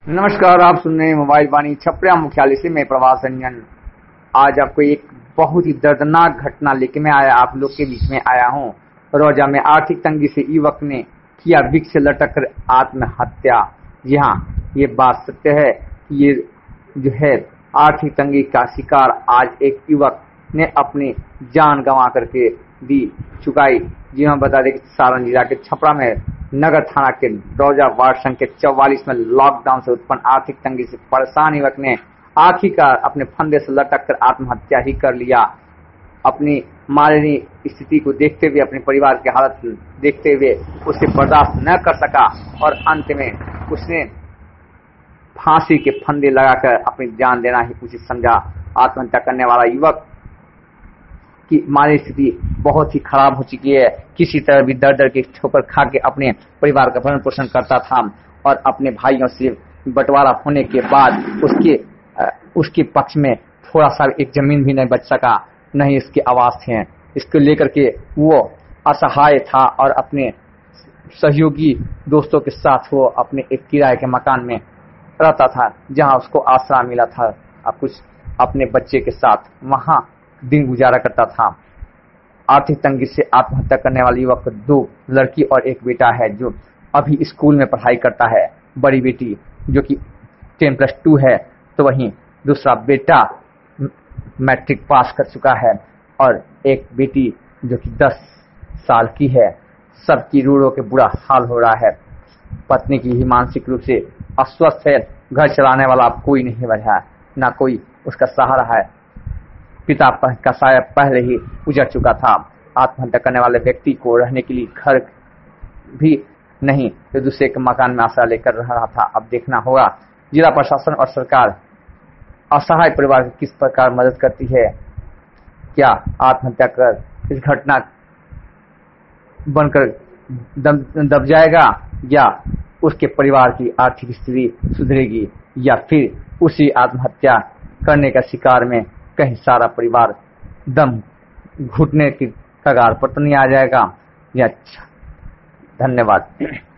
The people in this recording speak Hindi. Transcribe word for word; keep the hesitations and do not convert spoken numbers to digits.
नमस्कार, आप सुन रहे हैं मोबाइल वाणी छपरा मुख्यालय से। मैं प्रवास रंजन आज आपको एक बहुत ही दर्दनाक घटना लेके मैं आया आप लोग के बीच में आया हूँ। रोजा में आर्थिक तंगी से युवक ने किया वृक्ष से लटक कर आत्महत्या। जी हाँ, ये बात सत्य है। ये जो है आर्थिक तंगी का शिकार आज एक युवक ने अपनी जान गंवा करके दी चुकाई। जी हाँ, बता दें कि सारण जिला के छपरा में नगर थाना के रोजा वार्ड संख्या चौवालीस में लॉकडाउन से उत्पन्न आर्थिक तंगी से परेशान युवक ने आखिरकार अपने फंदे से लटक कर आत्महत्या ही कर लिया। अपनी मानवीय स्थिति को देखते हुए, अपने परिवार की हालत देखते हुए उसे बर्दाश्त न कर सका और अंत में उसने फांसी के फंदे लगाकर अपनी जान देना ही उचित समझा। आत्महत्या करने वाला युवक की मानवीय स्थिति बहुत ही खराब हो चुकी है। किसी तरह भी दर दर के ठोकर खा के अपने परिवार का भरण पोषण करता था और अपने भाइयों से बंटवारा होने के बाद उसके उसके पक्ष में थोड़ा सा एक जमीन भी नहीं बच सका, नहीं इसके आवास थे। इसको लेकर के वो असहाय था और अपने सहयोगी दोस्तों के साथ वो अपने एक किराए के मकान में रहता था, जहां उसको आसरा मिला था। अब कुछ अपने बच्चे के साथ वहां दिन गुजारा करता था। आर्थिक तंगी से आत्महत्या करने वाले युवक को दो लड़की और एक बेटा है जो अभी स्कूल में पढ़ाई करता है। बड़ी बेटी जो कि टेन प्लस टू है, तो वहीं दूसरा बेटा मैट्रिक पास कर चुका है और एक बेटी जो कि दस साल की है। सबकी रो रो के बुरा हाल हो रहा है। पत्नी की ही मानसिक रूप से अस्वस्थ है। घर चलाने वाला अब कोई नहीं बचा, ना कोई उसका सहारा है। पिता का साया पहले ही उजड़ चुका था। आत्महत्या करने वाले व्यक्ति को रहने के लिए घर भी नहीं, तो दूसरे के मकान में आश्रय लेकर रह रहा था। अब देखना होगा जिला प्रशासन और सरकार असहाय परिवार की किस प्रकार मदद करती है। क्या आत्महत्या कर इस घटना बनकर दब, दब जाएगा, या उसके परिवार की आर्थिक स्थिति सुधरेगी, या फिर उसी आत्महत्या करने का शिकार में कहीं सारा परिवार दम घुटने की कगार पर तो नहीं आ जाएगा। या धन्यवाद।